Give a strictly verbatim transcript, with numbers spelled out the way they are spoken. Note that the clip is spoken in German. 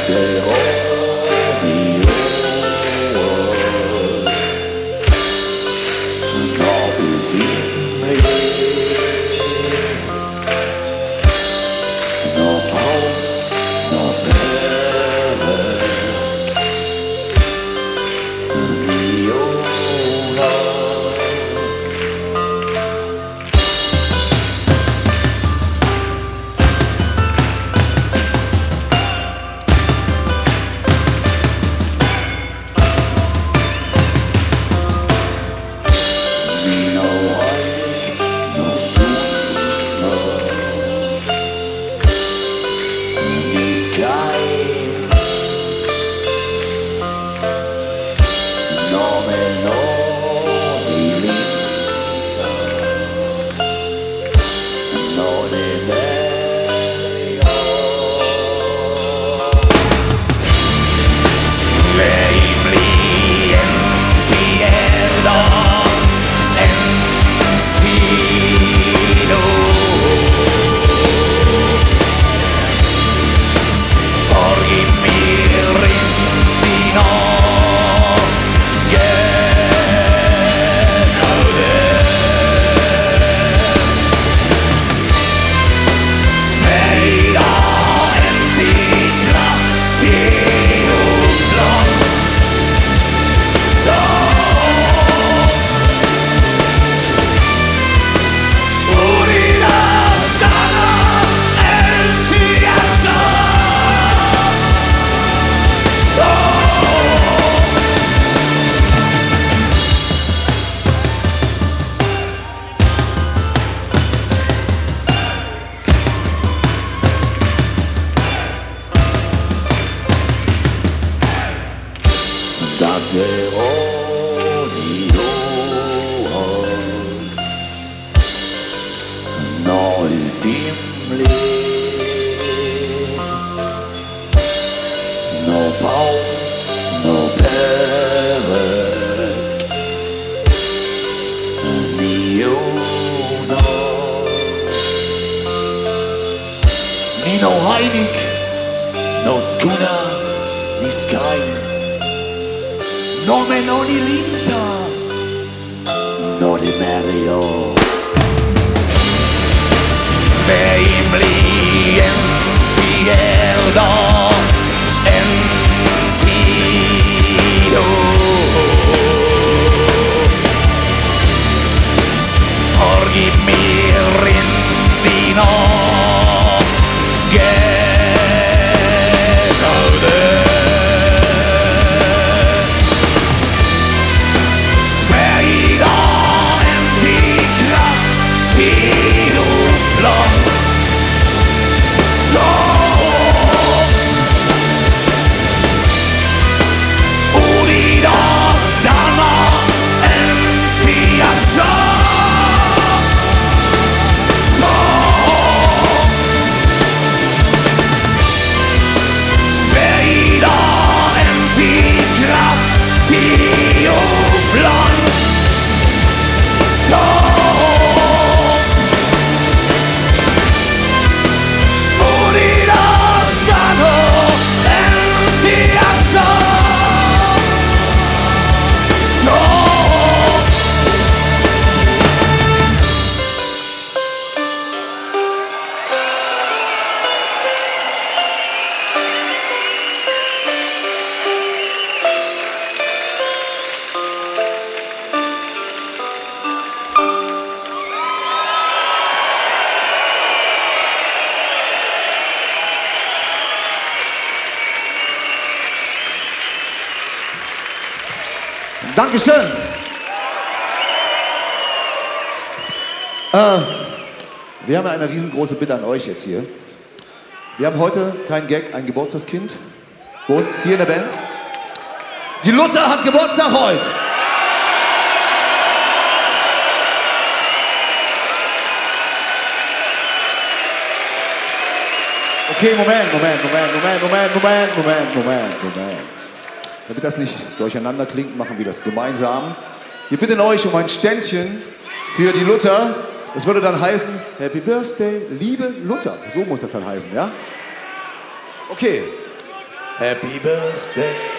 Dankeschön. Äh, wir haben eine riesengroße Bitte an euch jetzt hier. Wir haben heute kein Gag, ein Geburtstagskind bei uns hier in der Band. Die Luther hat Geburtstag heute. Okay, Moment, Moment, Moment, Moment, Moment, Moment, Moment, Moment, Moment. Damit das nicht durcheinander klingt, machen wir das gemeinsam. Wir bitten euch um ein Ständchen für die Luther. Das würde dann heißen, Happy Birthday, liebe Luther. So muss das dann heißen, ja? Okay. Happy Birthday.